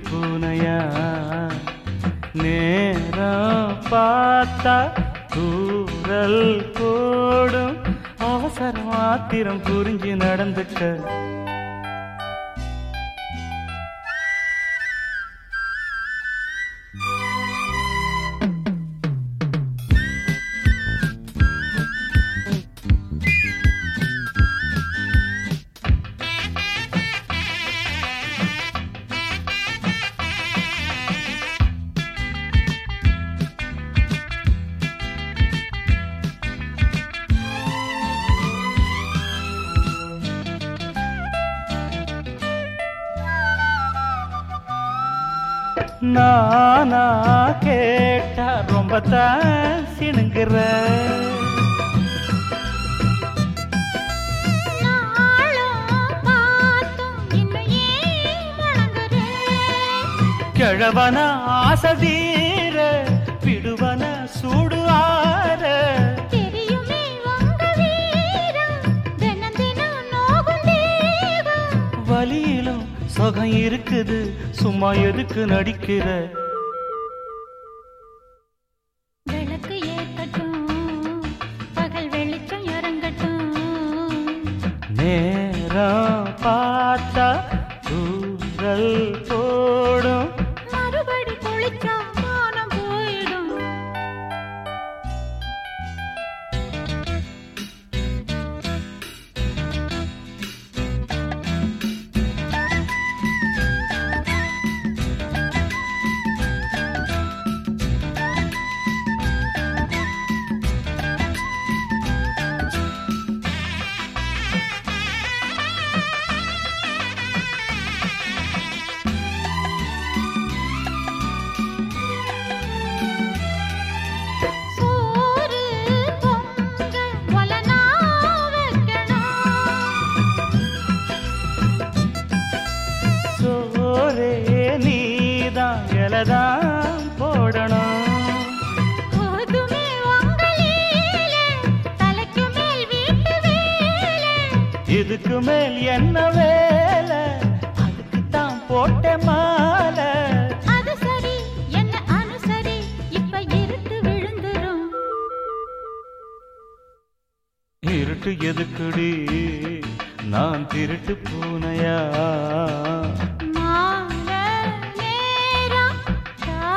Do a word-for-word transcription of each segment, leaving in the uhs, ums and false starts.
பூனையா நேரம் பார்த்தா தூரல் போடும் அவசரம் ஆத்திரம் புரிஞ்சு நடந்துக்க நானா கேட்டா ரொம்ப தான் சிணுங்குற கிழவன ஆசதீர விடுவன சூடு ஆற வலியிலும் சுகம் இருக்குது சும்மா எதுக்கு நடிக்கிற விளக்கு ஏற்றட்டும் பகல் வெளிச்சம் இறங்கட்டும் நேரம் பார்த்தா தூரல் போடும் மறுபடி குளிச்சா மானம் போயிடும் தான் போடணும் இதுக்கு மேல் என்ன வேலை அதுக்கு தான் போட்ட மாலை அது சரி என்ன அனுசரி இப்ப இருட்டு விழுந்துரும் இருட்டு எதுக்குடி நான் திருட்டு பூனையா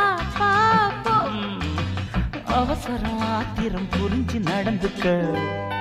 அவசரம் ஆத்திரம் புரிஞ்சு நடந்துக்க